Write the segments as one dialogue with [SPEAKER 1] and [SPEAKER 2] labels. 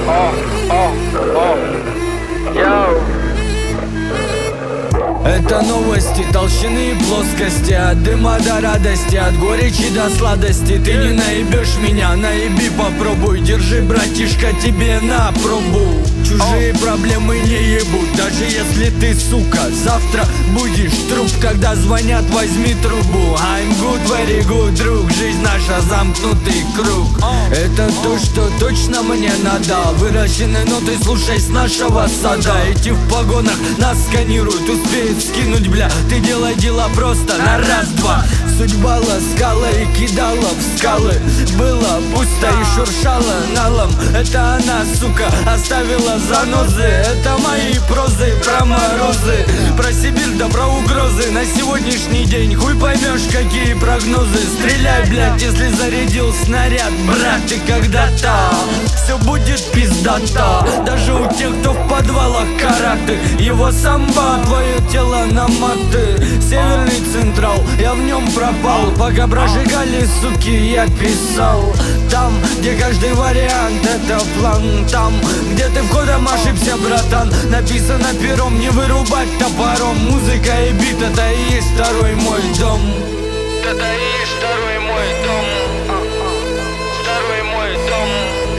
[SPEAKER 1] Это новости толщины и плоскости, от дыма до радости, от горечи до сладости. Ты не наебешь меня, наеби попробуй. Держи, братишка, тебе на пробу. Чужие проблемы не ебут, даже если ты, сука, завтра будешь труп. Когда звонят, возьми трубу. I'm good, very good, друг. Жизнь наша замкнутый круг. Это то, что точно мне надо. Выращенные ноты, слушай, с нашего сада. Эти в погонах нас сканируют, успеют скинуть, бля. Ты делай дела просто на раз-два. Судьба ласкала и кидала в скалы. Было пусто и шуршало налом. Это она, сука, оставила занозы. Это мои прозы про морозы, про Сибирь да про угрозы. На сегодняшний день хуй поймешь, какие прогнозы. Стреляй, блядь, если зарядил снаряд, брат. И когда-то все будет пиздата. Даже у тех, кто в подвалах караты. Его самба, твое тело на маты. Северный Централ, я в нем пропал. Пока прожигали, суки, я писал. Там, где каждый вариант это план. Там, где ты входом ошибся, братан. Написано пером, не вырубать топором. Музыка и бит, это и есть второй мой дом. Это и есть второй мой дом. Второй мой дом.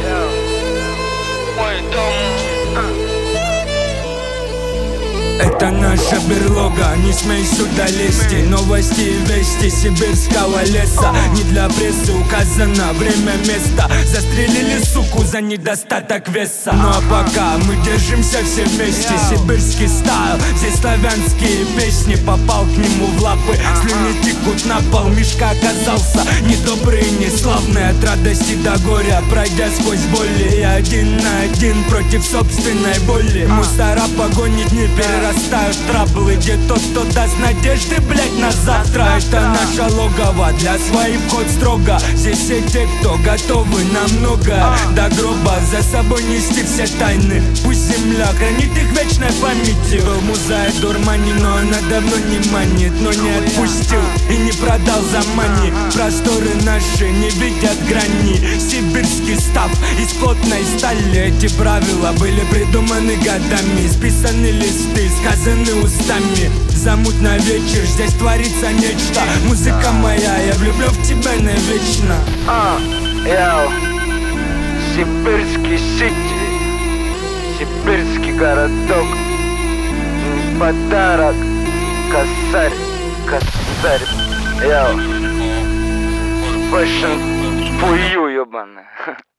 [SPEAKER 1] Мой дом. Это наша берлога, не смей сюда лезть. Новости и вести сибирского леса. Не для прессы указано время, место. Застрелили суку за недостаток веса. Ну а пока мы держимся все вместе. Сибирский стайл, здесь славянские песни. Попал к нему в лапы, слюни текут на пол. Мишка оказался недобрый и неславный. От радости до горя, пройдя сквозь боли. Я один на один против собственной боли. Мусора погони не перерастают траблы. Где тот, кто даст надежды, блять, на завтра. Это наше логово, для своих вход строго. Здесь все те, кто готовы на многое. До гроба за собой нести все тайны. Пусть земля хранит их вечной памяти. Был музей дурмани, но она давно не манит. Но не отпустил и не продал за мани. Просторы наши не видят грани. Сибирский став из плотной стали. Эти правила были придуманы годами. Списаны листы, сказаны устами. Замут на вечер, здесь творится нечто. Музыка моя, я влюблю в тебя навечно.
[SPEAKER 2] Сибирский сити, сибирский городок. Подарок, косарь, косарь. Фэшн пую, ёбаный.